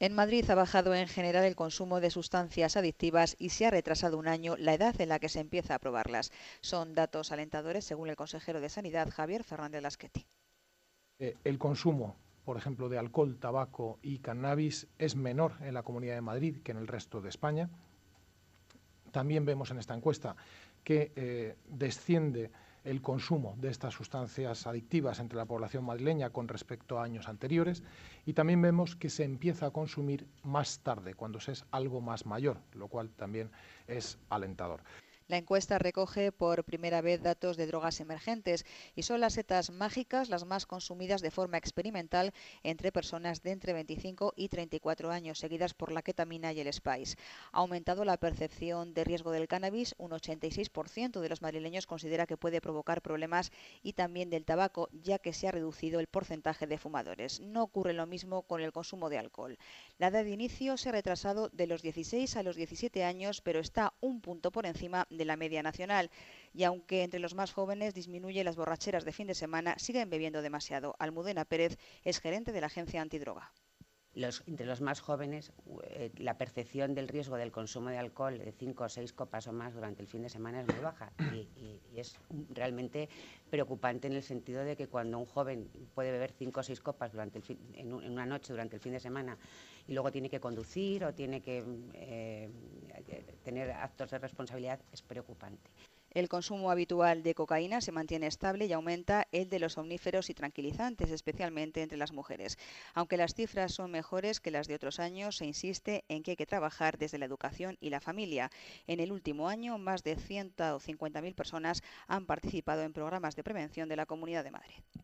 En Madrid ha bajado en general el consumo de sustancias adictivas y se ha retrasado un año la edad en la que se empieza a probarlas. Son datos alentadores, según el consejero de Sanidad, Javier Fernández Lasqueti. El consumo, por ejemplo, de alcohol, tabaco y cannabis es menor en la Comunidad de Madrid que en el resto de España. También vemos en esta encuesta que desciende el consumo de estas sustancias adictivas entre la población madrileña con respecto a años anteriores, y también vemos que se empieza a consumir más tarde, cuando se es algo más mayor, lo cual también es alentador. La encuesta recoge por primera vez datos de drogas emergentes y son las setas mágicas las más consumidas de forma experimental entre personas de entre 25 y 34 años, seguidas por la ketamina y el spice. Ha aumentado la percepción de riesgo del cannabis, un 86% de los madrileños considera que puede provocar problemas, y también del tabaco, ya que se ha reducido el porcentaje de fumadores. No ocurre lo mismo con el consumo de alcohol. La edad de inicio se ha retrasado de los 16 a los 17 años, pero está un punto por encima de la media nacional, y aunque entre los más jóvenes disminuye las borracheras de fin de semana, siguen bebiendo demasiado. Almudena Pérez es gerente de la agencia antidroga. Entre los más jóvenes, la percepción del riesgo del consumo de alcohol de 5 o 6 copas o más durante el fin de semana es muy baja y es realmente preocupante, en el sentido de que cuando un joven puede beber 5 o 6 copas en una noche durante el fin de semana y luego tiene que conducir o tiene que tener actos de responsabilidad, es preocupante. El consumo habitual de cocaína se mantiene estable y aumenta el de los somníferos y tranquilizantes, especialmente entre las mujeres. Aunque las cifras son mejores que las de otros años, se insiste en que hay que trabajar desde la educación y la familia. En el último año, más de 150.000 personas han participado en programas de prevención de la Comunidad de Madrid.